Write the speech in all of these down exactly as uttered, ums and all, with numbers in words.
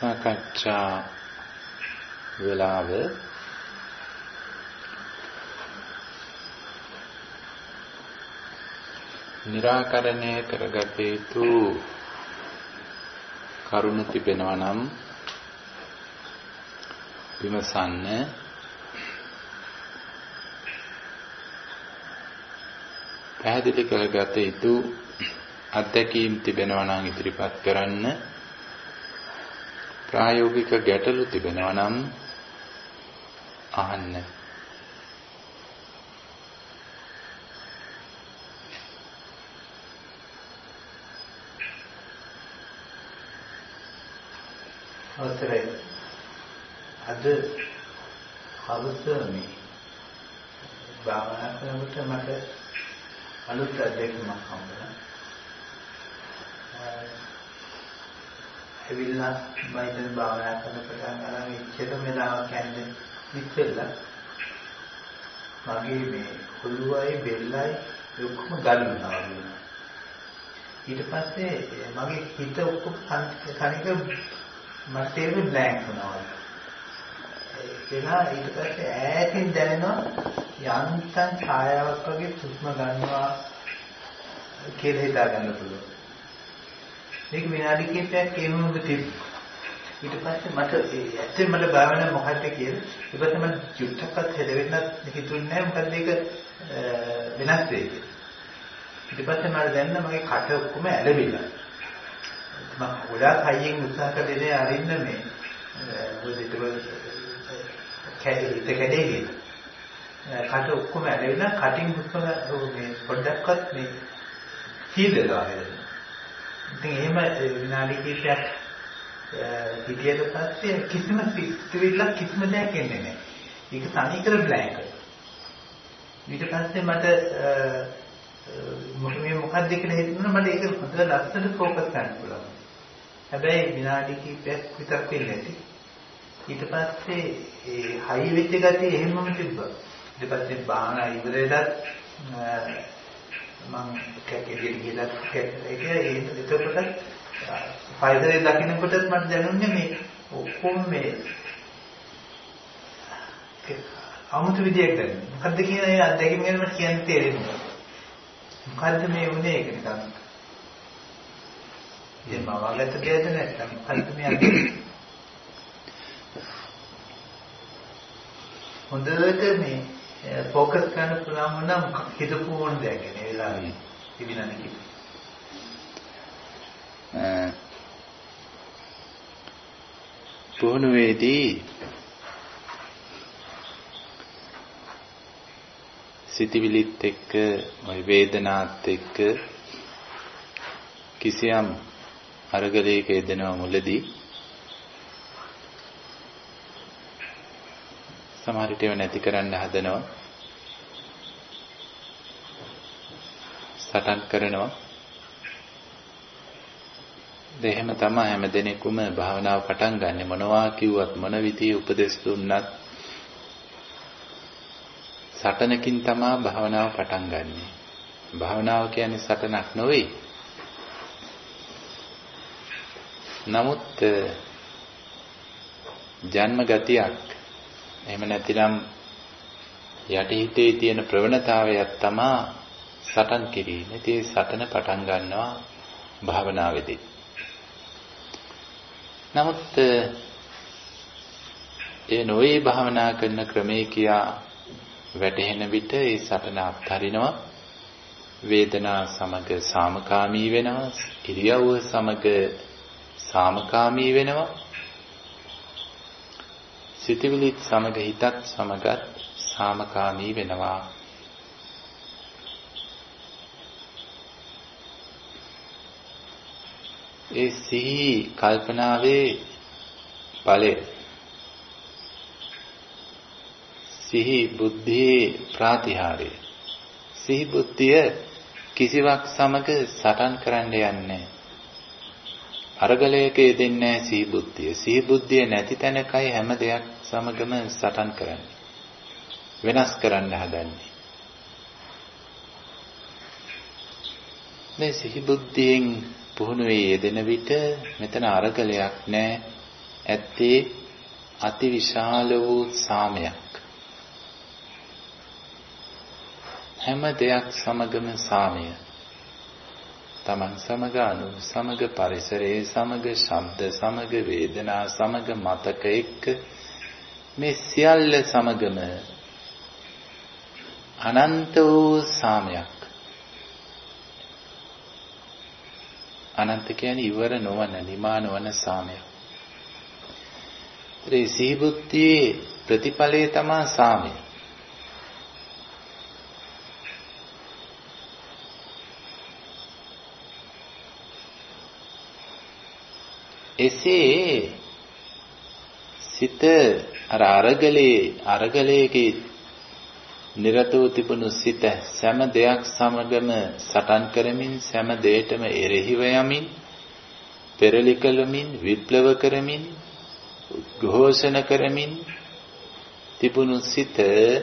සාකච්ඡා වේලාව निराकरණය කරගත යුතු කරුණු තිබෙනවා නම් විමසන්න. පැහැදිලි කරගත යුතු අත්දැකීම් තිබෙනවා නම් ඉදිරිපත් කරන්න. ප්‍රායෝගික ගැටලු තිබෙනවා නම් අහන්න. අවසරයි. අද හවස මේ භාවනා කරනකොට මට අලුත් අත්දැකීමක් හම්බුණා. ඇවිල්ලා මම දැන් භාවනා කරනකොට අරන් ඉච්ඡිත මෙලාව කියන්නේ ඉස්සෙල්ලා මගේ මේ ඔළුවයි බෙල්ලයි ඔක්කොම ගලනවා වගේ. ඊට පස්සේ මගේ හිත ඔක්කොම කණික මට තේරෙන්නේ බ්ලැන්ක් වුණා. ඒකලා ඊට පස්සේ ඈතින් දැනෙනවා යන්තම් ඡායාවක් වගේ සුස්ම ගන්නවා කියලා හිතා ගන්න පුළුවන්. මේක විනාඩි කිහිපයක් එහෙමම තිබ්බා. ඊට පස්සේ මට ඇත්තටම මට භාවනාව මොකක්ද කියලා ඊපස්සේ මම චුට්ටක්වත් හෙලෙන්නත් හිතුන්නේ නැහැ මොකද ඒක වෙනස් වෙයි කියලා. ඊට පස්සේ මට දැනෙනවා මගේ කට ඔක්කොම ඇලවිලා. මම ගොඩාක් හයියෙන් උත්සාහ කළේ අරින්න මේ මොකද කැඩේ කැඩේ කියලා. කට ඔක්කොම ඇලවිලා කටින් හුස්ම මේ පොඩ්ඩක්වත් මේ සීදලා වෙනවා. ඉතින් එහෙම විනාඩි කිහිපයක් හිටියට පස්සේ කිසිම සිතුවිල්ලක් කිසිම දෙයක් එන්නේ නැහැ. ඒක තනිකර බ්ලැන්ක්. ඊට පස්සේ මට මේ මොකක්ද කියලා හිතුණා මට ඒක හොඳට ලස්සනට ફોකස් කරන්න පුළුවන්. හැබැයි විනාඩි කිහිපයක් විතරක් වෙන්නේ නැති. ඊට පස්සේ ඒ හයි වෙච්ච ගතිය එහෙමම තිබ්බා. ඊට පස්සේ භාවනා ඉවරෙලත් මම කැකෙදී ගිහලා ඒක එතකොට ෆයිදරේ දකින්නකොටත් මට දැනුන්නේ මේ ඔක්කොම මේ අමුතු විදියක් දැනෙනවා. මොකද්ද කියන ඒ අත්දැකීම ගැන මට කියන්න තේරෙන්නේ. මොකද්ද මේ උනේ ඒක නිකන්. ඉතින් මම වගත දෙයද නැත්නම් මොකද්ද මේ අත්දැකීම. හොඳට මේ ફોකස් කරන්න පුළුවන් වුණා මොකක් හිතපු ඕන දෙයක් ගැන ඒ වෙලාවේ තිබිනනේ කිව්වේ. පුහුණුවේදී සිතවිලිත් එක්ක ওই වේදනාත් එක්ක කිසියම් අරගලයක යෙදෙනව මුලදී සමහර විට ඒව නැති කරන්න හදනවා සටන් කරනවා. දෙහෙම තමයි හැම දිනෙකම භාවනාව පටන් ගන්නෙ. මොනවා කිව්වත් මොන විදිහේ උපදෙස් දුන්නත් සටනකින් තමයි භාවනාව පටන් ගන්නෙ. භාවනාව කියන්නේ සටනක් නෙවෙයි. නමුත් ජන්ම ගතියක් එහෙම නැතිනම් යටිහිතේ තියෙන ප්‍රවණතාවයක් තමයි සටන් කිරීම. ඉතින් සටන පටන් ගන්නවා භාවනාවේදී. නමුත් ඒ නොවේ භාවනා කරන ක්‍රමයේ කියා වැටහෙන විට ඒ සටන අත්හරිනවා. වේදනා සමග සාමකාමී වෙනවා. ඉරියව්ව සමග සාමකාමී වෙනවා. සිතවිලිත් සමග හිතත් සමගත් සාමකාමී වෙනවා. ඒ සිහි කල්පනාවේ ඵලය සිහි බුද්ධියේ ප්‍රාතිහාර්ය. සිහි බුද්ධිය කිසිවක් සමග සටන් කරන්න යන්නේ අරගලයක යෙදෙන්නේ සිහි බුද්ධිය. සිහි බුද්ධිය නැති තැනකයි හැම දෙයක් සමගම සටන් කරන්නේ. වෙනස් කරන්න හදන්නේ. මේ සිහි බුද්ධියෙන් පුහුණුවේ යෙදෙන විට මෙතන අරගලයක් නැහැ. ඇත්තේ අති විශාල වූ සාමයක්. හැම දෙයක් සමගම සාමය. තමන් සමග, අනු සමග, පරිසරයේ සමග, ශබ්ද සමග, වේදනා සමග, මතක එක්ක මේ සියල්ල සමගම අනන්ත වූ සාමයක්. අනන්ත කියන්නේ ඉවර නොවන, නිමා නොවන සාමයක්. ඒ සීබුද්ධියේ ප්‍රතිඵලය තමයි සාමය. එසේ සිත අර අරගලේ අරගලයේ නිරතව තිබුණු සිත සෑම දෙයක් සමගම සටන් කරමින්, සෑම දෙයකම එරෙහිව යමින්, පෙරලි කළමින්, විප්ලව කරමින්, ഘോഷණ කරමින් තිබුණු සිත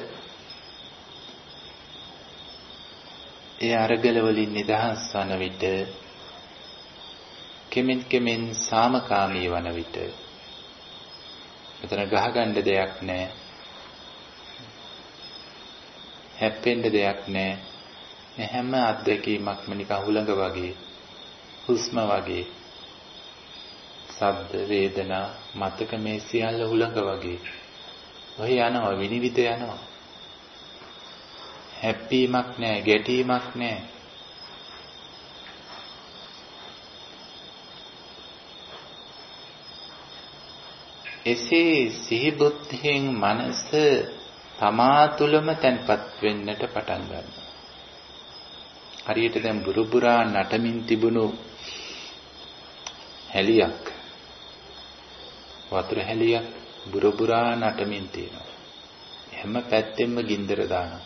ඒ අරගල වලින් නිදහස් වන විට, කෙමෙන් කෙමෙන් සාමකාමී වන විට මෙතන ගහගන්න දෙයක් නැහැ, හැප්පෙන්න දෙයක් නැහැ. මේ හැම අත්දැකීමක්ම නිකන් හුළඟ වගේ, හුස්ම වගේ, ශබ්ද, වේදනා, මතක මේ සියල්ල හුළඟ වගේ ඔහි යනවා, විනිවිද යනවා. හැප්පීමක් නැහැ, ගැටීමක් නැහැ. එසේ සිහි බුද්ධියෙන් මනස තමා තුළම තැන්පත් වෙන්නට පටන් ගන්නවා. හරියට දැන් බුරුබුරා නටමින් තිබුණු හැලියක්, වතුර හැලියක් බුරුබුරා නටමින් තියෙනවා. හැම පැත්තෙම ගින්දර දානවා.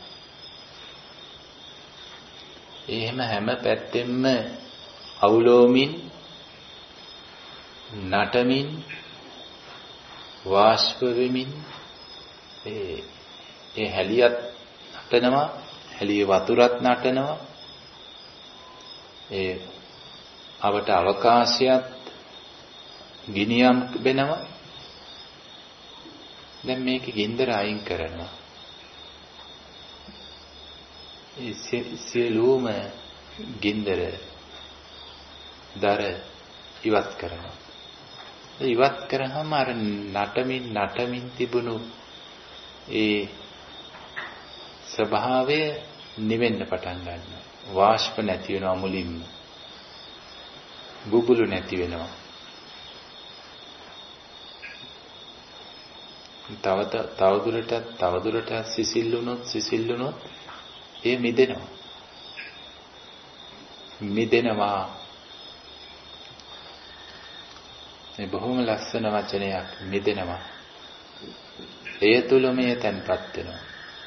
එහෙම හැම පැත්තෙම අවුලෝමින්, නටමින්, වාෂ්ප වෙමින් ඒ ඒ හැලියත් නටනවා, හැලියේ වතුරත් නටනවා, ඒ අවට අවකාශයත් ගිනියම් වෙනවා. දැන් මේක ගින්දර අයින් කරනවා. ඒ සියලුම ගින්දර දර ඉවත් කරනවා. ඉවත් කරාම අර නටමින් නටමින් තිබුණු ඒ ස්වභාවය නිවෙන්න පටන් ගන්නවා. වාෂ්ප නැති වෙනවා මුලින්ම. බුබුලු නැති වෙනවා. තව තවදුරටත් තවදුරටත් සිසිල් වුණොත් සිසිල් වුණොත් ඒ මිදෙනවා. මිදෙනවා. මේ බොහොම ලස්සන වචනයක්, මිදෙනවා. එය තුල මේ තැන්පත් වෙනවා.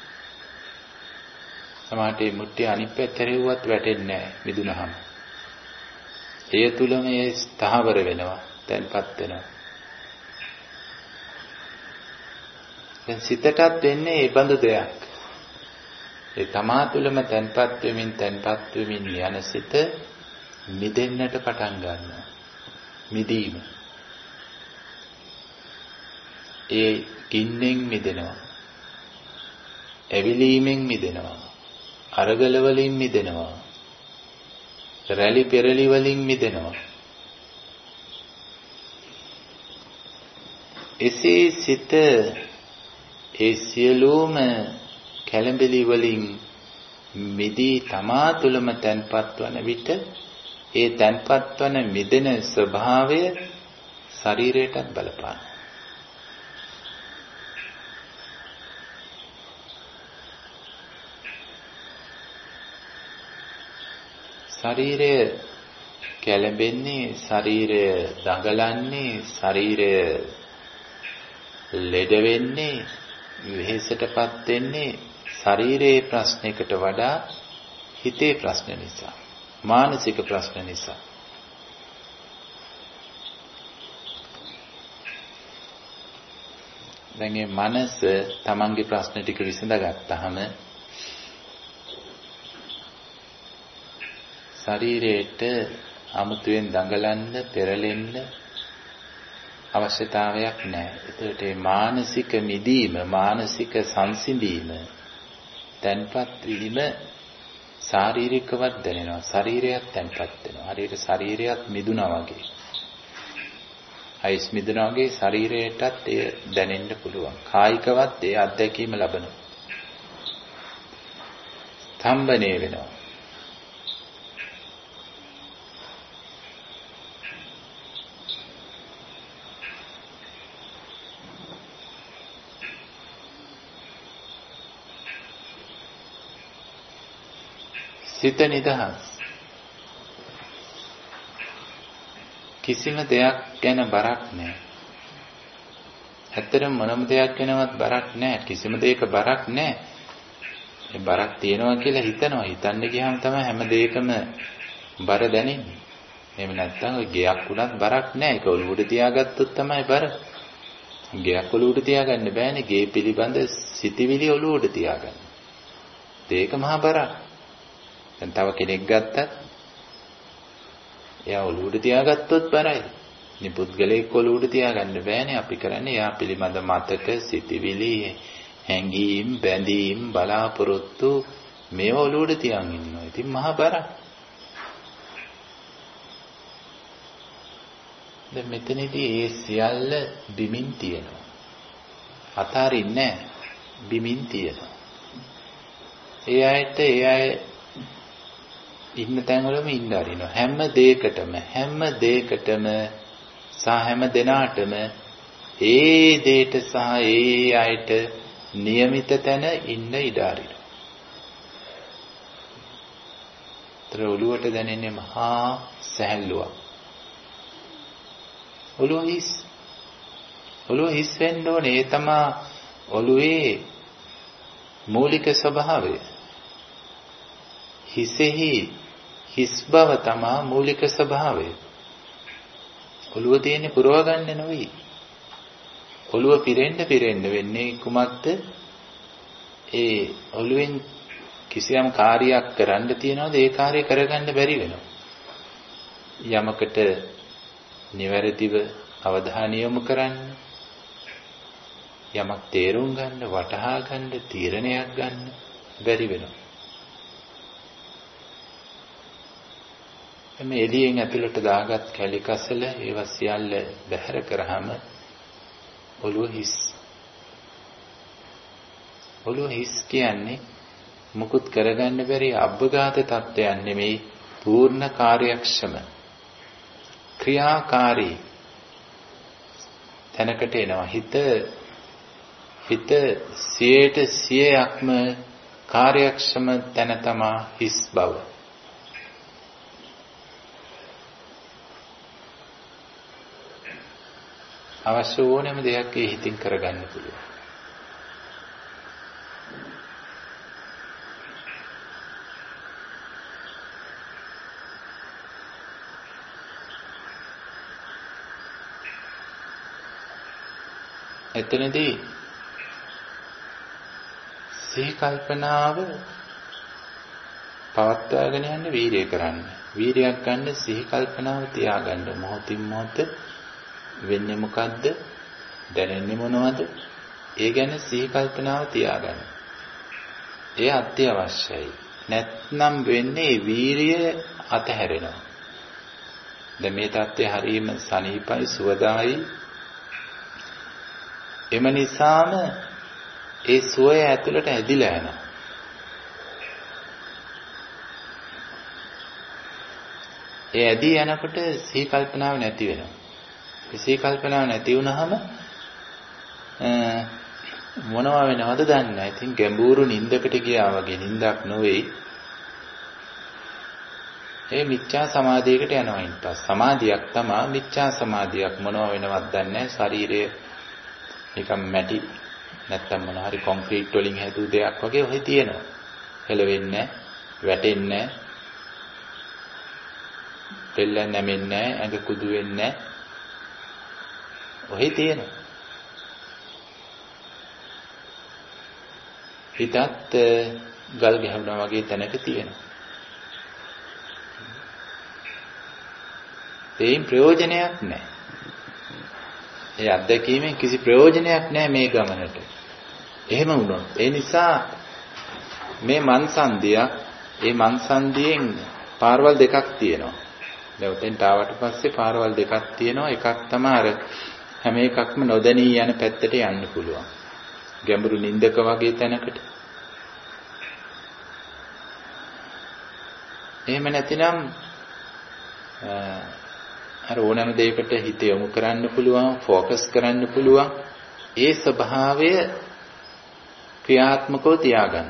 සමහරට මේ මුට්ටිය අනිත් පැත්තට රෙව්වත් වැටෙන්නේ නැහැ මිදුනහම. එය තුල මේ ස්ථාවර වෙනවා, තැන්පත් වෙනවා. දැන් සිතටත් වෙන්නේ ඒ බඳු දෙයක්. ඒ තමා තුළම තැන්පත් වෙමින් තැන්පත් වෙමින් යන සිත මිදෙන්නට පටන් ගන්නවා. මිදීම. ඒ ගින්නෙන් මිදෙනවා. ඇවිලීමෙන් මිදෙනවා. අරගල වලින් මිදෙනවා. රැලි පෙරලි වලින් මිදෙනවා. එසේ සිත ඒ සියලුම කැළඹිලි වලින් මිදී තමා තුළම තැන්පත් වන විට ඒ තැන්පත් වන මිදෙන ස්වභාවය ශරීරයටත් බලපාන. ශරීරය කැළඹෙන්නේ, ශරීරය දඟලන්නේ, ශරීරය ලෙඩ වෙන්නේ, වෙහෙසටපත් වෙන්නේ ශරීරයේ ප්‍රශ්නයකට වඩා හිතේ ප්‍රශ්න නිසා, මානසික ප්‍රශ්න නිසා. දැන් මේ මනස තමන්ගේ ප්‍රශ්න ටික විසඳගත්තාම ශරීරයට අමුතුවෙන් දඟලන්න, පෙරලෙන්න අවශ්‍යතාවයක් නැහැ. ඒකට මේ මානසික මිදීම, මානසික සංසිඳීම, තැන්පත් වීම ශාරීරිකවත් දැනෙනවා. ශරීරයත් තැන්පත් වෙනවා. හරියට ශරීරයත් මිදුණා වගේ. අයිස් මිදුණා වගේ ශරීරයටත් එය දැනෙන්න පුළුවන්. කායිකවත් ඒ අත්දැකීම ලබනවා. ස්තම්භණය වෙනවා. සිත නිදහස්. කිසිම දෙයක් ගැන බරක් නැහැ. ඇත්තටම මොනම දෙයක් ගැනවත් බරක් නැහැ. කිසිම දෙයක බරක් නැහැ. ඒ බරක් තියනවා කියලා හිතනවා. හිතන්න ගියාම තමයි හැම දෙයකම බර දැනෙන්නේ. එහෙම නැත්නම් ඔය ගයක් උනත් බරක් නැහැ. ඒක ඔලුවට තියාගත්තොත් තමයි බර. ගයක් ඔලුවට තියාගන්න බෑනේ. ගේ පිළිබඳ සිතිවිලි ඔලුවට තියාගන්න. ඒක මහා බරක්. දැන් තව කෙනෙක් ගත්තත් එයා ඔලුවට තියාගත්තොත් බරයි. මේ පුද්ගලයෙක් ඔලුවට තියාගන්න බෑනේ. අපි කරන්නේ එයා පිළිබඳ මතක, සිතිවිලි, හැඟීම්, බැඳීම්, බලාපොරොත්තු මේ ඔලුවට තියන් ඉන්නවා. ඉතින් මහා බරක්. දැන් මෙතනදී ඒ සියල්ල බිමින් තියෙනවා. අතාරින්නේ නැහැ. බිමින් තියෙනවා. ඒ අයට ඒ අය ඉන්න තැන්වලම ඉන්න අරිනවා. හැම දෙයකටම හැම දෙයකටම සහ හැම දෙනාටම ඒ දෙයට සහ ඒ අයට નિયમિત තැන ඉන්න ඉඩ අරිනවා. ඒතර ඔළුවට දැනෙන්නේ මහා සැහැල්ලුවක්. ඔළුව හිස්. ඔළුව හිස් වෙන්න ඕනේ. ඒ තමයි ඔළුවේ මූලික ස්වභාවය. හිසෙහි හිස් බව තමයි මූලික ස්වභාවය. ඔළුව තියෙන්නේ පුරව ගන්න නෙවෙයි. ඔළුව පිරෙන්න පිරෙන්න වෙන්නේ කුමක්ද? ඒ ඔළුවෙන් කිසියම් කාර්යයක් කරන්න තියනවාද ඒ කාර්යය කරගන්න බැරි වෙනවා. යමකට නිවැරදිව අවධානය යොමු කරන්න, යමක් තේරුම් ගන්න, වටහා ගන්න, තීරණයක් ගන්න බැරි වෙනවා. මේ එළියෙන් ඇතුළට දාගත් කැලි කසල ඒවා සියල්ල බැහැර කරාම ඔළුව හිස්. ඔළුව හිස් කියන්නේ මුකුත් කරගන්න බැරි අබ්බගාත තත්ත්වයක් නෙමෙයි, පූර්ණ කාර්යක්ෂම ක්‍රියාකාරී තැනකට එනවා. හිත හිත සියයට සියයක්ම කාර්යක්ෂම තැන තමයි හිස් බව. අවශ්‍ය ඕනෑම දෙයක් ඒ හිතින් කරගන්න පුළුවන්. එතනදී සිහි කල්පනාව පවත්වාගෙන යන්න වීරිය කරන්න. වීරියක් ගන්න සිහි කල්පනාව තියාගන්න. මොහොතින් මොහොත වෙන්නේ මොකද්ද? දැනෙන්නේ මොනවද? ඒ ගැන සිහි කල්පනාව තියාගන්න. ඒ අත්‍යවශ්‍යයි. නැත්නම් වෙන්නේ වීරිය අතහැරෙනවා. දැන් මේ தත්ත්වය හරීම සනීපයි, සුවදායි. එම නිසාම ඒ සුවය ඇතුළට ඇදිලා යනවා. ඒ ඇදී යනකොට සිහි කල්පනාව නැති වෙනවා. සිහි කල්පනාව නැති වුනහම මොනවා වෙනවද දන්නේ නැහැ. ඉතින් ගැඹුරු නිින්දකට ගියා වගේ නිින්දක් නොවේයි. ඒ මිච්ඡා සමාධියකට යනවා. ඊට පස්සේ සමාධියක් තමයි මිච්ඡා සමාධියක්. මොනවා වෙනවද දන්නේ නැහැ. ශරීරය නිකම් මැටි නැත්තම් මොන හරි කොන්ක්‍රීට් වලින් හැදූ දෙයක් වගේ ඔහි තියෙනවා. හෙලවෙන්නේ නැහැ, වැටෙන්නේ නැහැ, පෙල්ල නැමෙන්නේ නැහැ, ඇඟ කුදු වෙන්නේ නැහැ. ඔහි තියෙනවා. හිතත් ගල් ගැහුණා වගේ තැනක තියෙනවා. ඒයින් ප්‍රයෝජනයක් නැහැ. ඒ අත්දැකීමෙන් කිසි ප්‍රයෝජනයක් නැහැ මේ ගමනට. එහෙම වුණොත් ඒ නිසා මේ මන්සන්දියක් ඒ මන්සන්දියෙන් පාරවල් දෙකක් තියෙනවා. දැන් උතෙන්ට ආවට පස්සේ පාරවල් දෙකක් තියෙනවා. එකක් තමයි අර හැම එකක්ම නොදැනී යන පැත්තට යන්න පුළුවන්. ගැඹුරු නින්දක වගේ තැනකට. එහෙම නැතිනම් අර ඕනෑම දෙයකට හිත යොමු කරන්න පුළුවන්, ફોકસ කරන්න පුළුවන්. ඒ ස්වභාවය ක්‍රියාත්මකව තියාගන්න.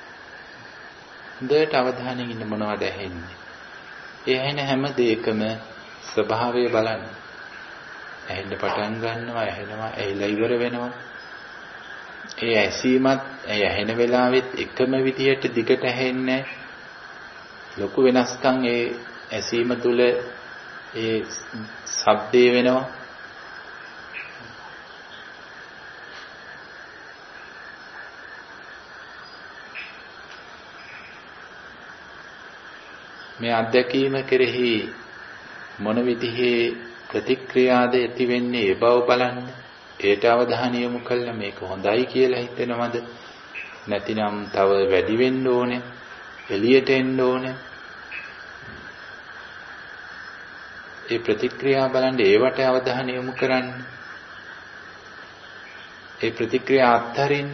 හොඳට අවධානයෙන් ඉන්න මොනවද ඇහෙන්නේ? ඒ ඇහෙන හැම දෙයකම ස්වභාවය බලන්න. ඇහෙන්න පටන් ගන්නවා, ඇහෙනවා, ඇහිලා ඉවර වෙනවා. ඒ ඇසීමත් ඒ ඇහෙන වෙලාවෙත් එකම විදියට දිගට ඇහෙන්නේ ලොකු වෙනස්කම් ඒ ඇසීම තුල ඒ ශබ්දේ වෙනවා. මේ අත්දැකීම කෙරෙහි මොන විදිහේ ප්‍රතික්‍රියාද ඇති වෙන්නේ ඒ බව බලන්න. ඒට අවධානය යොමු කළා මේක හොඳයි කියලා හිතෙනවද? නැතිනම් තව වැඩි වෙන්න ඕනේ, එළියට එන්න ඕනේ. ඒ ප්‍රතික්‍රියා බලන්න ඒවට අවධානය යොමු කරන්න. ඒ ප්‍රතික්‍රියා අත්හරින්න.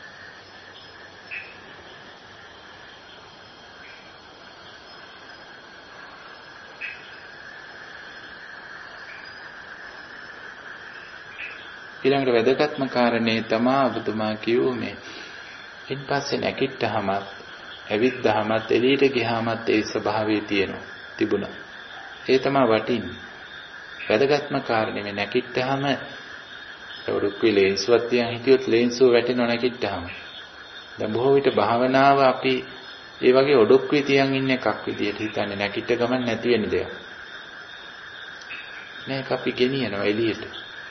ඊළඟට වැදගත්ම කාරණේ තමයි ඔබතුමා කිව්වේ ඉන් පස්සේ නැගිට්ටහමත් ඇවිද්දාමත් එළියට ගියාමත් ඒ ස්වභාවය තියෙනවා තිබුණා. ඒ තමයි වටින්නේ. වැදගත්ම කාරණේ මේ නැගිට්ටහම උඩුක්කේ ලේන්සුවක් තියන් හිටියොත් ලේන්සුව වැටෙනව නැගිට්ටහම. දැන් බොහෝ විට භාවනාව අපි ඒ වගේ උඩුක්කේ තියන් ඉන්න එකක් විදියට හිතන්නේ නැගිට ගමන් නැති වෙන දෙයක්. මේක අපි ගෙනියනවා එළියට.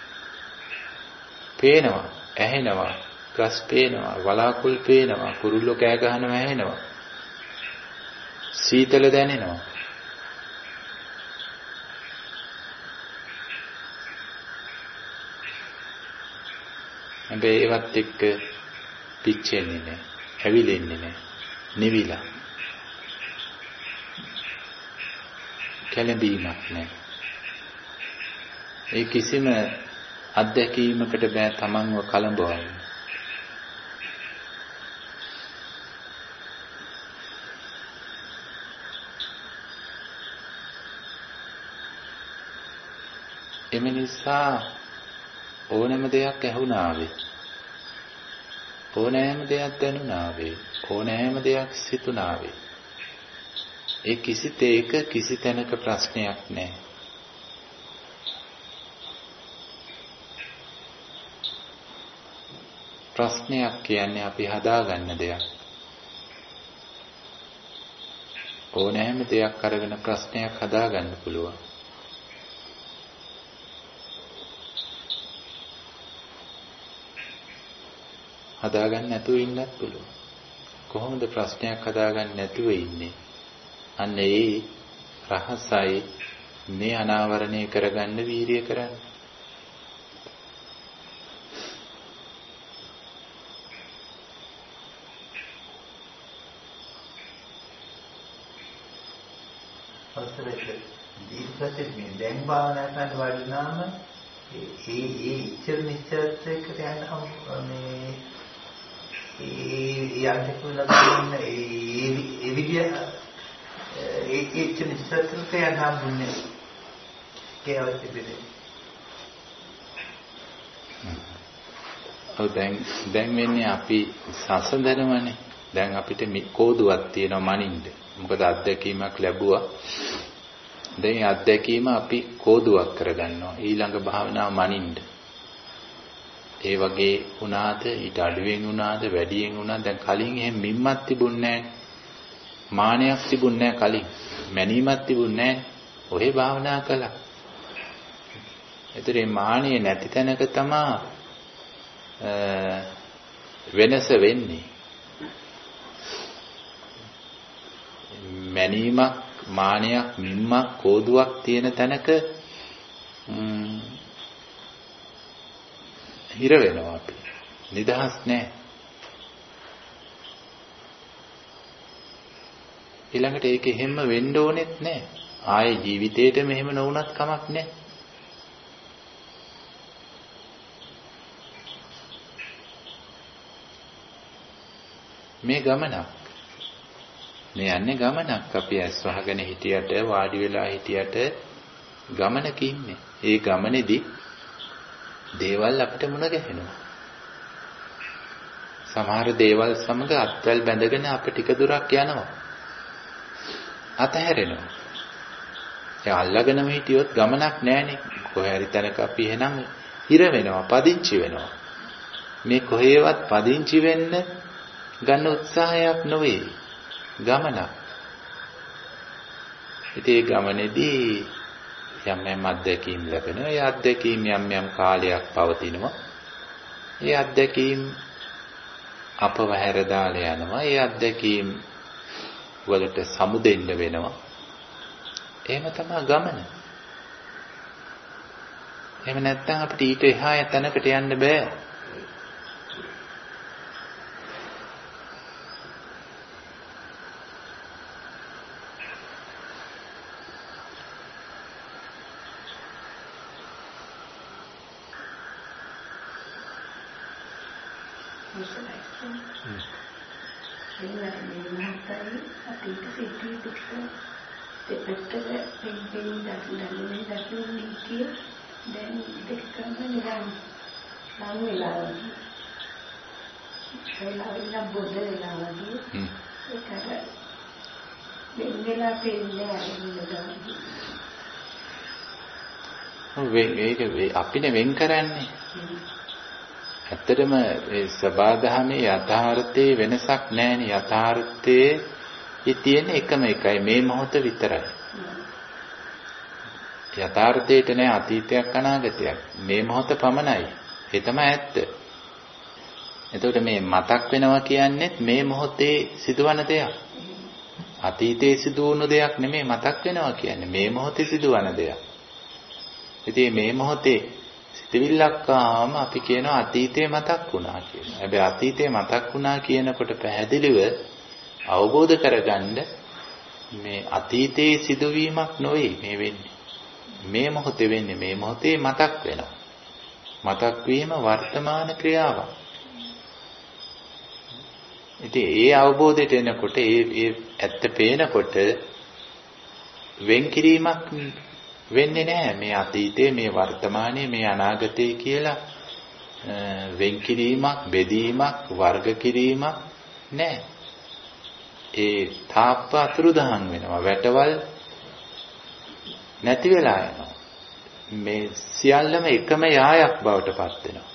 පේනවා, ඇහෙනවා, ගස් පේනවා, වලාකුළු පේනවා, කුරුල්ලෝ කෑ ගහනවා ඇහෙනවා. සීතල දැනෙනවා. හැබැයි ඒවත් එක්ක පිච්චෙන්නේ නැහැ, ඇවිලෙන්නේ නැහැ, නිවිලා. කැළඹීමක් නැහැ. ඒ කිසිම අත්දැකීමකට බෑ තමන්ව කලඹවන්න. එම නිසා ඕනෑම දෙයක් ඇහුණාවේ, ඕනෑම දෙයක් දැනුණාවේ, ඕනෑම දෙයක් සිතුණාවේ, ඒ කිසි තේක කිසි තැනක ප්‍රශ්නයක් නැහැ. ප්‍රශ්නයක් කියන්නේ අපි හදාගන්න දෙයක්. ඕනෑම දෙයක් අරගෙන ප්‍රශ්නයක් හදාගන්න පුළුවන්. හදාගන්න නැතුව ඉන්නත් පුළුවන්. කොහොමද ප්‍රශ්නයක් හදාගන්න නැතුව ඉන්නේ? අන්න ඒ රහසයි මේ අනාවරණය කරගන්න වීරිය කරන්න. ඊපස්සේ මේ දැන් භාවනා කරන වඩිනාම ඒ ඒ ඉච්ඡර නිශ්චයයකට යනහම මේ ඒ යන්නේ කොහොමද ඒ ඒ විදිය ඒ ඉච්ඡර නිශ්චයකට යනහම දුන්නේ කේවලති බෙදේ. ඔව් දැන් දැන් වෙන්නේ අපි සසඳනවනේ. දැන් අපිට මේ කෝදුවක් තියෙනවා මනින්න. මොකද අත්දැකීමක් ලැබුවා. දැන් අත්දැකීම අපි කෝදුවක් කරගන්නවා ඊළඟ භාවනාව මනින්න. ඒ වගේ වුණාද ඊට අඩුවෙන් වුණාද වැඩියෙන් වුණාද දැන් කලින් එහෙම මිම්මක් තිබුණේ නැහැ. මානයක් තිබුණේ නැහැ කලින්. මැනීමක් තිබුණේ නැහැ. ඔහේ භාවනා කළා. ඒතරේ මානිය නැති තැනක තමයි වෙනස වෙන්නේ. මැනීමක් මානයක් මිම්මක් කෝදුවක් තියෙන තැනක හිර වෙනවා අපි. නිදහස් නැහැ. ඊළඟට ඒක එහෙම වෙන්න ඕනෙත් නැහැ. ආයේ ජීවිතේට මෙහෙම නොවුනත් කමක් නැහැ. මේ ගමනක්. මේ යන්නේ ගමනක්. අපි ඇස් වහගෙන හිටියට වාඩි වෙලා හිටියට ගමනක ඉන්නේ. ඒ ගමනේදී දේවල් අපිට මුණ ගැහෙනවා. සමහර දේවල් සමග අත්වැල් බැඳගෙන අප ටික දුරක් යනවා. අතහැරෙනවා. ඒ අල්ලගෙනම හිටියොත් ගමනක් නැහැනේ. කොහේ හරි තැනක අපි එහෙනම් හිර වෙනවා, පදිංචි වෙනවා. මේ කොහේවත් පදිංචි වෙන්න ගන්න උත්සාහයක් නොවේ. ගමනක්. ඉතින් ඒ ගමනේදී යම් යම් අත්දැකීම් ලැබෙනවා. ඒ අත්දැකීම් යම් යම් කාලයක් පවතිනවා. ඒ අත්දැකීම් අපව හැර දාලා යනවා. ඒ අත්දැකීම් වලට සමුදෙන්න වෙනවා. එහෙම තමයි ගමන. එහෙම නැත්නම් අපිට ඊට එහා තැනකට යන්න බෑ. අපිනේ වෙන් කරන්නේ. ඇත්තටම මේ සබාධමේ යථාර්ථයේ වෙනසක් නැහැනේ. යථාර්ථයේ තියෙන එකම එකයි මේ මොහොත විතරයි. යථාර්ථයට නෑ අතීතයක් අනාගතයක්. මේ මොහොත පමණයි. ඒ තමයි ඇත්ත. එතකොට මේ මතක් වෙනවා කියන්නේ මේ මොහොතේ සිදුවන දෙයක්. අතීතයේ සිදු වුණු දෙයක් නෙමෙයි මතක් වෙනවා කියන්නේ. මේ මොහොතේ සිදුවන දෙයක්. ඉතින් මේ මොහොතේ සිතවිල්ලක් ආවම අපි කියනවා අතීතේ මතක් වුණා කියලා. හැබැයි අතීතේ මතක් වුණා කියනකොට පැහැදිලිව අවබෝධ කරගන්න මේ අතීතයේ සිදුවීමක් නොවේ මේ වෙන්නේ. මේ මොහොතේ වෙන්නේ මේ මොහොතේ මතක් වෙනවා. මතක් වීම වර්තමාන ක්‍රියාවක්. ඉතින් ඒ අවබෝධයට එනකොට ඒ ඒ ඇත්ත පේනකොට වෙන් කිරීමක් වෙන්නේ නැහැ. මේ අතීතයේ මේ වර්තමානයේ මේ අනාගතයේ කියලා වෙන් කිරීමක්, බෙදීමක්, වර්ග කිරීමක් නැහැ. ඒ තාප්ප අතුරුදහන් වෙනවා. වැටවල් නැති වෙලා යනවා. මේ සියල්ලම එකම යායක් බවට පත් වෙනවා.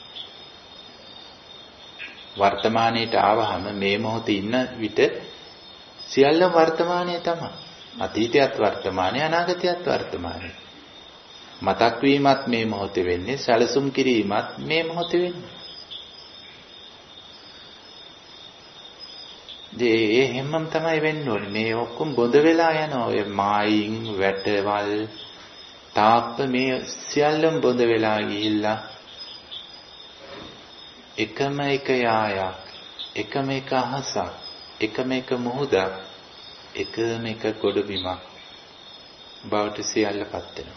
වර්තමානයේට ආවහම මේ මොහොතේ ඉන්න විට සියල්ලම වර්තමානයේ තමයි. අතීතයත් වර්තමානයේ, අනාගතයත් වර්තමානයේ. මතක් වීමත් මේ මොහොතේ වෙන්නේ, සැලසුම් කිරීමත් මේ මොහොතේ වෙන්නේ. ඒ හැමම තමයි වෙන්න ඕනේ. මේ ඔක්කොම බොඳ වෙලා යනවා. ඔය මායින් වැටවල් තාප්ප මේ සියල්ලම බොඳ වෙලා ගිහිල්ලා එකම එක යායක්, එකම එක අහසක්, එකම එක මුහුදක්, එකම එක ගොඩබිමක් බවට සියල්ලපත් වෙනවා.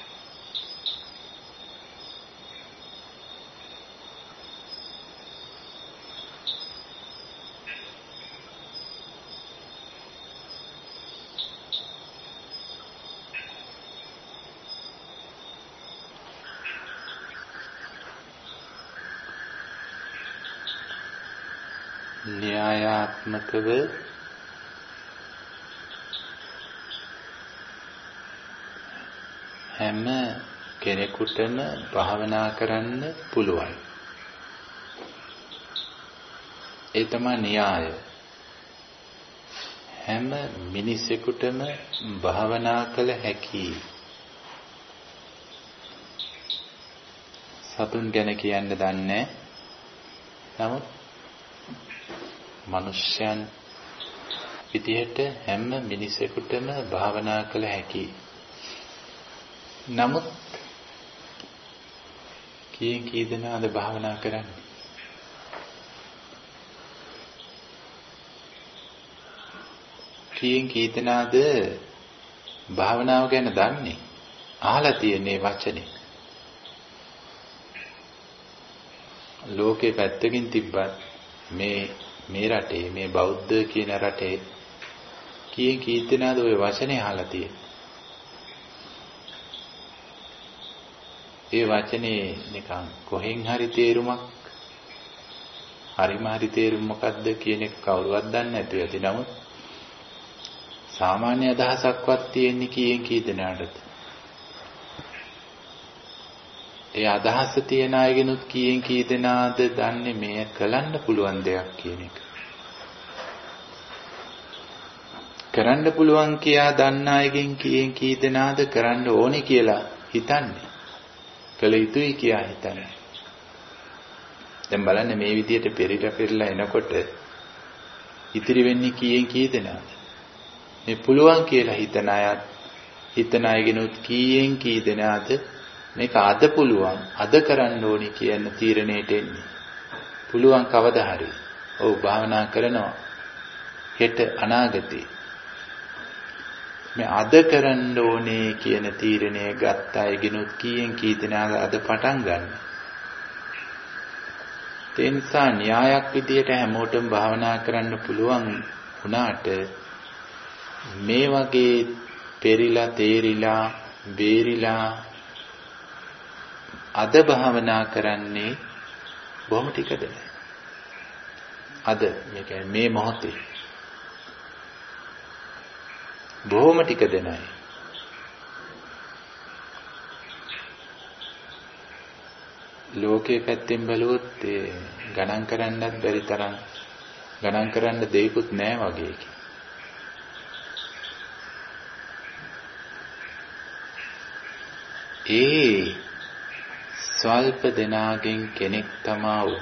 න්‍යායාත්මකව හැම කෙනෙකුටම භාවනා කරන්න පුළුවන්. ඒ තමයි න්‍යාය. හැම මිනිසෙකුටම භාවනා කළ හැකි. සතුන් ගැන කියන්න දන්නේ. නමුත් මනුෂ්‍යයන් විදිහට හැම මිනිසෙකුටම භාවනා කළ හැකි. නමුත් කීයෙන් කී දෙනාද භාවනා කරන්නේ? කීයෙන් කී දෙනාද භාවනාව ගැන දන්නේ? අහලා තියෙන්නේ වචනේ. ලෝකේ පැත්තකින් තිබ්බත් මේ මේ රටේ මේ බෞද්ධ කියන රටේ කීයෙන් කී දෙනාද ওই වචනේ අහලා තියෙන්නේ? ඒ වචනේ නිකන් කොහෙන් හරි තේරුමක් හරිම හරි තේරුම මොකද්ද කියන එක කවුරුවත් දන්නේ නැතුව ඇති. නමුත් සාමාන්‍ය අදහසක්වත් තියෙන්නේ කීයෙන් කී දෙනාටද? ඒ අදහස තියන අයගෙනුත් කීයෙන් කී දෙනාද දන්නේ මේ කරන්න පුළුවන් දෙයක් කියන එක? කරන්න පුළුවන් කියා දන්න අයගෙන් කීයෙන් කී දෙනාද කරන්න ඕනේ කියලා හිතන්නේ? කළ යුතුයි කියා හිතන්නේ? දැන් බලන්න මේ විදියට පෙරිලා පෙරිලා එනකොට ඉතිරි වෙන්නේ කීයෙන් කී දෙනාද? මේ පුළුවන් කියලා හිතන අයත් හිතන අයගෙනුත් කීයෙන් කී දෙනාද මේක අද පුළුවන් අද කරන්න ඕනි කියන තීරණයට එන්නේ? පුළුවන් කවදා හරි. ඔව් භාවනා කරනවා හෙට අනාගතේ මේ අද කරන්න ඕනේ කියන තීරණය ගත්ත අයගෙනුත් කීයෙන් කී දෙනාද අද පටන් ගන්න? ඒ නිසා න්‍යායක් විදියට හැමෝටම භාවනා කරන්න පුළුවන් වුණාට මේ වගේ පෙරිලා තේරිලා බේරිලා අද භාවනා කරන්නේ බොහොම ටික දෙනෙක්. අද මේ කියන්නේ මේ මොහොතේ බොහොම ටික දෙනයි. ලෝකේ පැත්තෙන් බැලුවොත් ගණන් කරන්නත් බැරි තරම් ගණන් කරන්න දෙයක්වත් නැහැ වගේ. ඒ ස්වල්ප දෙනාගෙන් කෙනෙක් තමා ඔබ.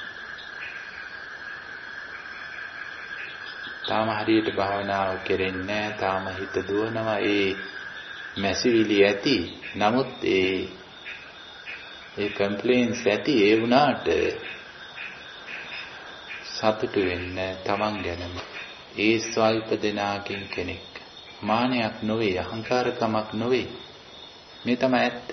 තාම හරියට භාවනාව කෙරෙන්නේ නැහැ. තාම හිත දුවනවා. ඒ මැසිවිලි ඇති. නමුත් ඒ ඒ කම්ප්ලේන්ස් ඇති. ඒ වුණාට සතුටු වෙන්න තමන් ගැනම. ඒ ස්වල්ප දෙනාගෙන් කෙනෙක්. මානයක් නොවේ, අහංකාරකමක් නොවේ. මේ තමයි ඇත්ත.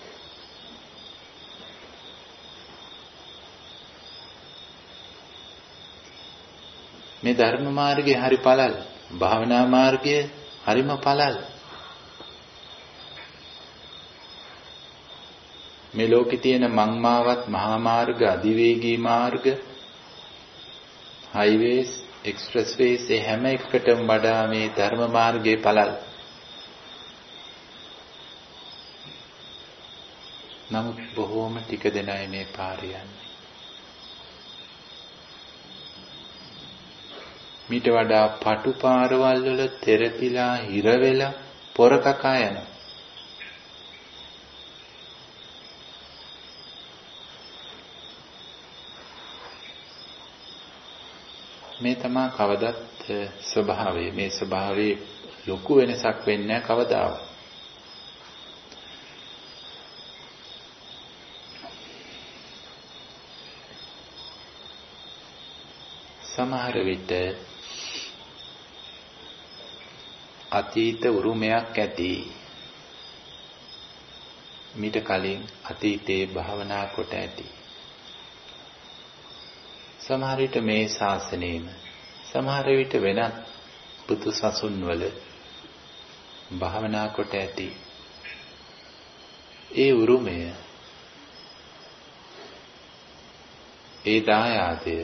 මේ ධර්ම මාර්ගයේ හරි පළල්. භාවනා මාර්ගයේ හරිම පළල්. මේ ලෝකේ තියෙන මංමාවත් මහා මාර්ග, අධිවේගී මාර්ග, හයිවේස්, එක්ස්ප්‍රස්වේස් ඒ හැම එකකටම වඩා මේ ධර්ම මාර්ගයේ පළල්. නමුත් බොහෝම ටික දෙනයි මේ පාරේ යන්නේ. මීට වඩා පටු පාරවල් වල තෙරපිලා හිර වෙලා පොර කකා යනවා. මේ තමයි කවදත් ස්වභාවය. මේ ස්වභාවයේ ලොකු වෙනසක් වෙන්නේ නැහැ කවදාවත්. සමහර විට අතීත උරුමයක් ඇති. මීට කලින් අතීතයේ භාවනා කොට ඇති. සමහර විට මේ ශාසනයේම සමහර විට වෙනත් බුදු සසුන් වල භාවනා කොට ඇති. ඒ උරුමය, ඒ දායාදය,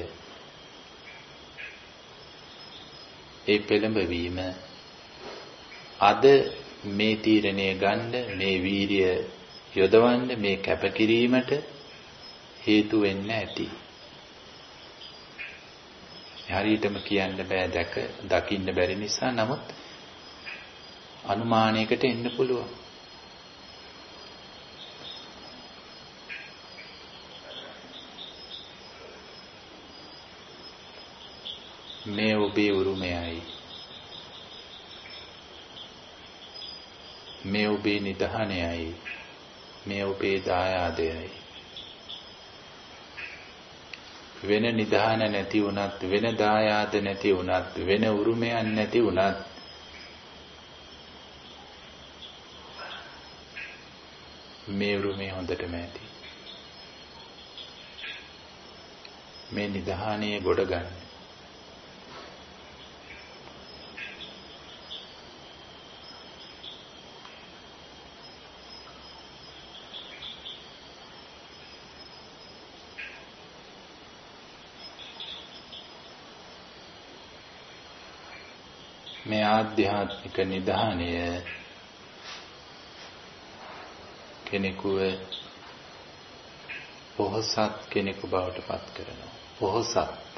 ඒ පෙළඹවීම අද මේ තීරණය ගන්න, මේ වීරිය යොදවන්න, මේ කැපකිරීමට හේතු වෙන්න ඇති. හරියටම කියන්න බෑ, දැක දකින්න බැරි නිසා. නමුත් අනුමානයකට එන්න පුළුවන්. මේ ඔබේ උරුමයයි. මේ ඔබේ නිධානයයි. මේ ඔබේ දායාදයයි. වෙන නිධාන නැති වුණත්, වෙන දායාද නැති වුණත්, වෙන උරුමයන් නැති වුණත් මේ උරුමේ හොඳටම ඇති. මේ නිධානයේ ගොඩ ගන්න. මේ ආධ්‍යාත්මික නිධානය කෙනෙකුව පොහොසත් කෙනෙකු බවට පත් කරනවා. පොහොසත්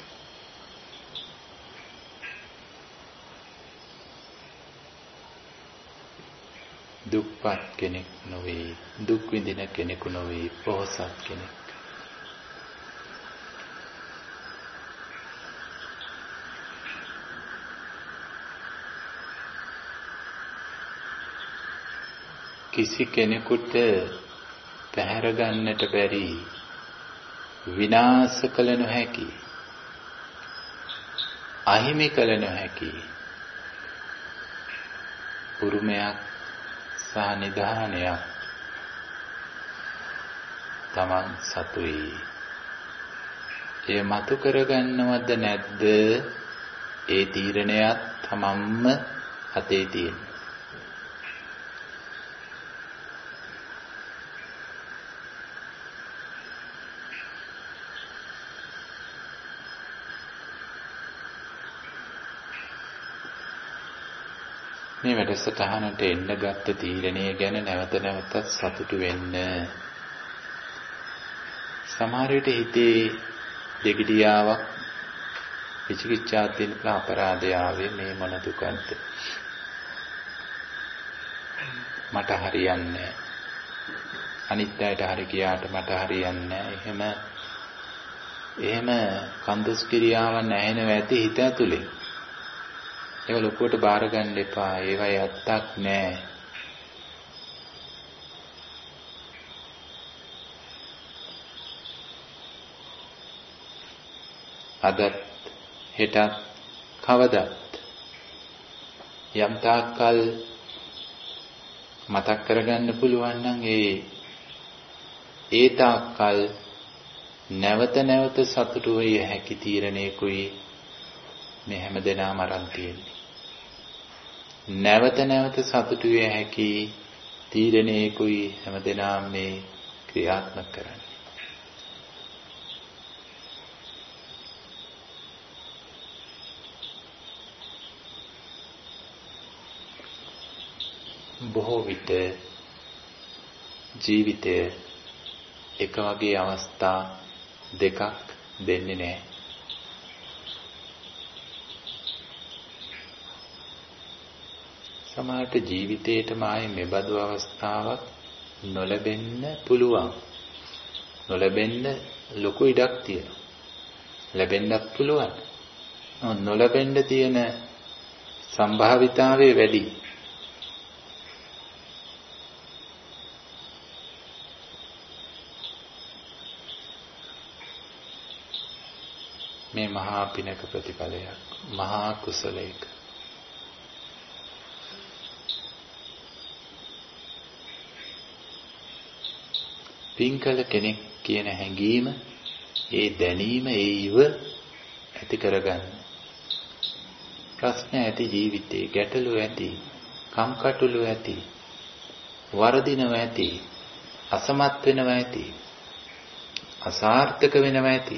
දුක්පත් කෙනෙක් නොවේ, දුක් විඳින කෙනෙකු නොවේ, පොහොසත් කෙනෙක්. කිසි කෙනෙකුට පැහැර ගන්නට බැරි, විනාශ කළ නොහැකි, අහිමි කළ නොහැකි උරුමයක් සහ නිධානයක් තමන් සතුයි. එය මතු කරගන්නවද නැද්ද? ඒ තීරණයත් තමන්ම අතේ තියෙනවා. මේ වැඩසටහනට එන්න ගත්ත තීරණය ගැන නැවත නැවතත් සතුටු වෙන්න. සමහර විට හිතේ දෙගිඩියාවක් විචිකිච්ඡා තියෙන අපරාධය ආවේ මේ මොන දුකක්ද? මට හරියන්නේ නැහැ. අනිත් අයට හරි ගියාට මට හරියන්නේ නැහැ. එහෙම එහෙම කන්දස් ක්‍රියාවක් නැහෙනව ඇති හිත ඇතුලේ. ඒක ලොකුවට බාර ගන්න එපා. ඒවයි ඇත්තක් නෑ. අදත් හෙටත් කවදත් යම් තාක්කල් මතක් කරගන්න පුළුවන් නම් ඒ ඒ තාක්කල් නැවත නැවත සතුටු වෙය හැකි තීරණයකුයි මේ හැමදෙනාම අරන් තියෙන්නේ. නැවත නැවත සතුටු විය හැකි තීරණයකුයි හැමදෙනාම මේ ක්‍රියාත්මක කරන්නේ. බොහෝ විට ජීවිතය එක වගේ අවස්ථා දෙකක් දෙන්නේ නැහැ. සමහරට ජීවිතේටම ආයේ මෙබඳු අවස්ථාවක් නොලැබෙන්න පුළුවන්. නොලැබෙන්න ලොකු ඉඩක් තියෙනවා. ලැබෙන්නත් පුළුවන්. නොලැබෙන්න තියෙන සම්භාවිතාවය වැඩි. මේ මහා පිනක ප්‍රතිඵලයක්, මහා කුසලයක. පින්කල කෙනෙක් කියන හැඟීම, ඒ දැනීම, ඒ ඉව ඇති කරගන්න. ප්‍රශ්න ඇති ජීවිතේ, ගැටලු ඇති, කම්කටොළු ඇති, වරදිනව ඇති, අසමත් වෙනව ඇති, අසාර්ථක වෙනව ඇති.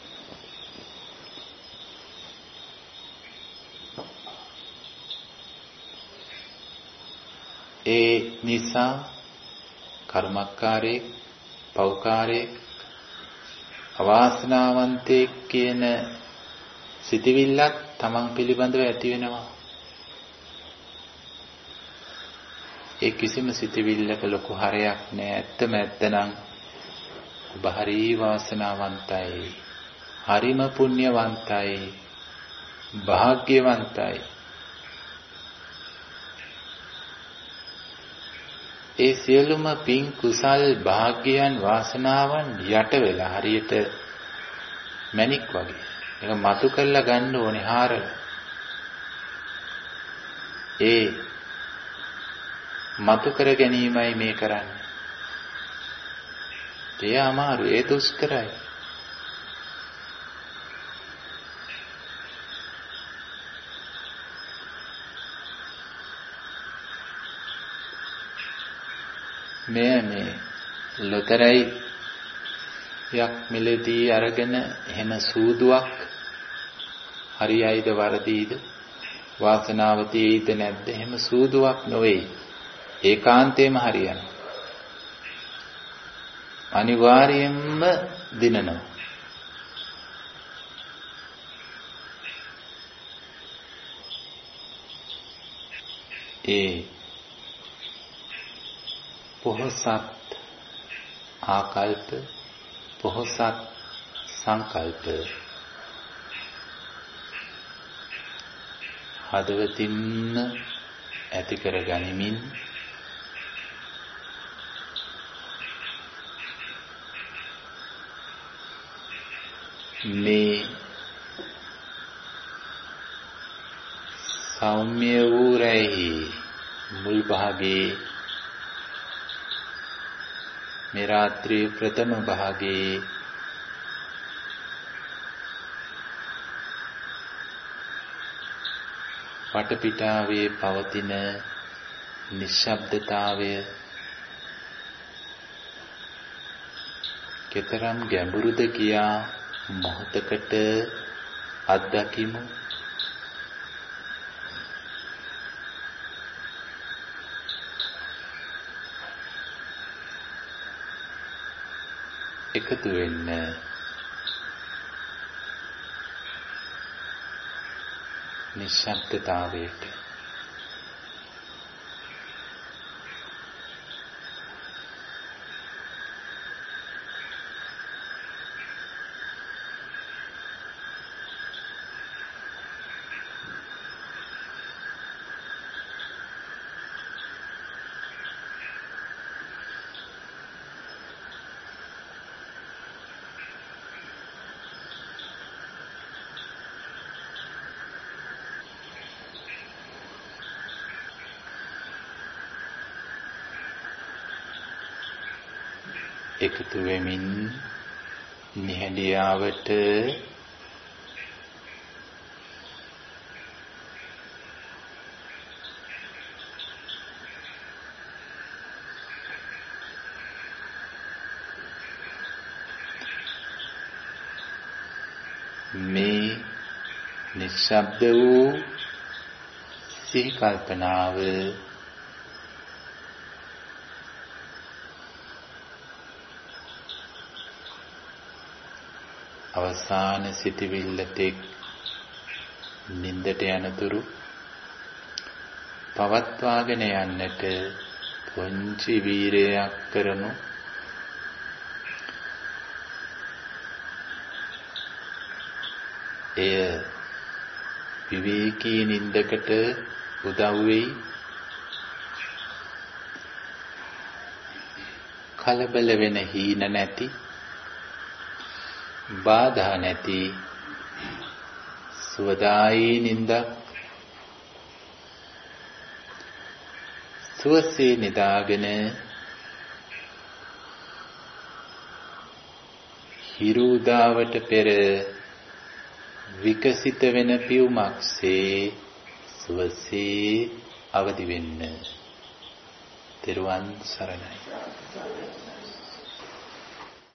ඒ නිසා කර්මකාරයෙක්, පෞකාරයෙක්, අවාසනාවන්තයෙක් කියන සිතවිල්ලක් තමන් පිළිබඳව ඇති වෙනවා. ඒ කිසිම සිතවිල්ලක ලොකු හරයක් නෑ. ඇත්තම ඇත්තනම් ඔබ හරි වාසනාවන්තයි, හරිම පුණ්‍යවන්තයි, භාග්‍යවන්තයි. ඒ සියලුම පින් කුසල් භාග්‍යයන් වාසනාවන් යට වෙලා හරියට මැණික් වගේ. ඒක මතු කරලා ගන්න ඕනේ හාරල. ඒ මතු කර ගැනීමයි මේ කරන්නේ. ඒ අමාරු, ඒ දුෂ්කරයි. මේ මේ ලොතරැයි යක් මිලදී අරගෙන එහෙම සූදුවක් හරියයිද වරදීද වාසනාව තියෙයිද නැද්ද එහෙම සූදුවක් නොවේ. ඒකාන්තයෙන්ම හරියනවා. අනිවාර්යයෙන්ම දිනනවා. ඒ පොහොසත් ආකල්ප, පොහොසත් සංකල්ප හදවතින්ම ඇති කර ගනිමින් මේ සෞම්‍ය වූ රැහි මුල් භාගයේ මේ රාත්‍රී ප්‍රථම භාගයේ වටපිටාවේ පවතින නිශ්ශබ්දතාවය කෙතරම් ගැඹුරුද කියා මොහොතකට අත්දකිමු. එකතු වෙන්න නිශ්ශබ්දතාවයට. එකතු වෙමින් නිහඬියාවට මේ නිශ්ශබ්ද වූ සිහි කල්පනාව අවසාන සිටිවිල්ල තෙක් නින්දට යනතුරු පවත්වාගෙන යන්නට පුංචි වීරයක් කරනු. එය විවේකී නින්දකට උදව් වෙයි. කලබල වෙන හීන නැති, බාධා නැති සුවදායි නින්දක්. සුවසේ නිදාගෙන හිරු උදාවට පෙර විකසිත වෙන පියුමක්සේ සුවසේ අවදි වෙන්න. තෙරුවන් සරණයි.